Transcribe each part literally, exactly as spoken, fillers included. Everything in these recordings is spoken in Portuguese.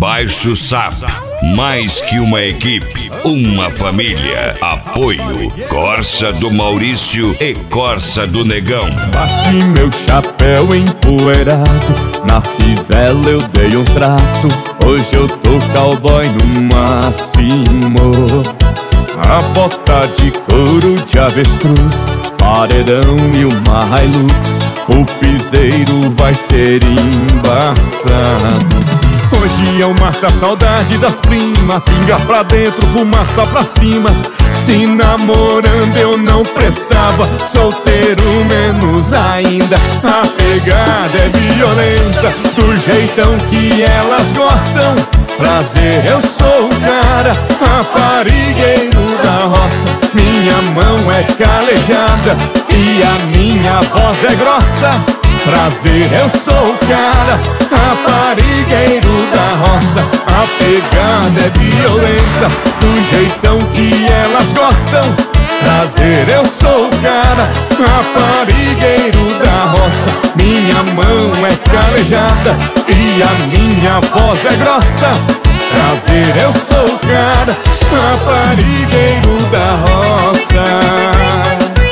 Baixo Sap, mais que uma equipe, uma família. Apoio Corsa do Maurício e Corsa do Negão. Bati meu chapéu empoeirado, na fivela eu dei um trato. Hoje eu tô cowboy no máximo. A bota de couro de avestruz, paredão e uma Hilux. O piseiro vai ser embaçado. Hoje é o mata a saudade das primas. Pinga pra dentro, fumaça pra cima. Se namorando eu não prestava, solteiro menos ainda. A pegada é violenta, do jeitão que elas gostam. Prazer, eu sou o cara, raparigueiro da roça. Minha mão é calejada e a minha voz é grossa. Prazer, eu sou o cara, raparigueiro da roça. A pegada é violenta, do jeitão que elas gostam. Prazer, eu sou o cara, raparigueiro da roça. Minha mão é calejada e a minha voz é grossa. Prazer, eu sou o cara, raparigueiro da roça.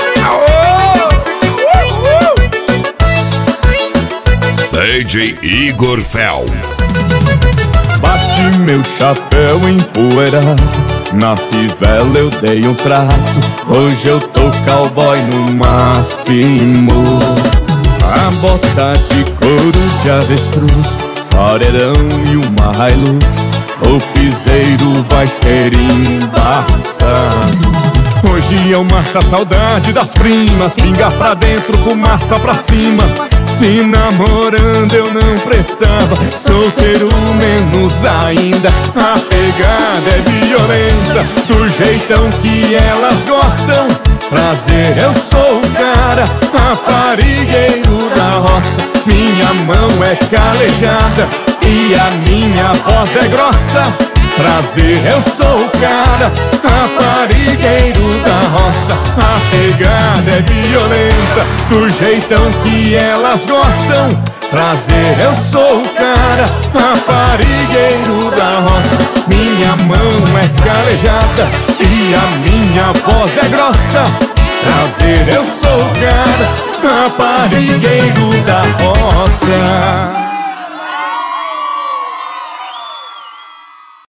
D J Igor Fel. Bati meu chapéu empoeirado, na fivela eu dei um trato. Hoje eu tô cowboy no máximo. A bota de couro de avestruz, paredão e uma Hilux. O piseiro vai ser embaçado. Hoje eu mato a saudade das primas. Pinga pra dentro, fumaça pra cima. Se namorando eu não prestava, solteiro menos ainda. A pegada é violenta, do jeitão que elas gostam. Prazer, eu sou o cara, raparigueiro da roça. Minha mão é calejada e a minha voz é grossa. Prazer, eu sou o cara, raparigueiro da roça. A pegada é violenta, do jeitão que elas gostam. Prazer, eu sou o cara, raparigueiro da roça. Minha mão é calejada e a minha voz é grossa. Prazer, eu sou o cara, raparigueiro da roça.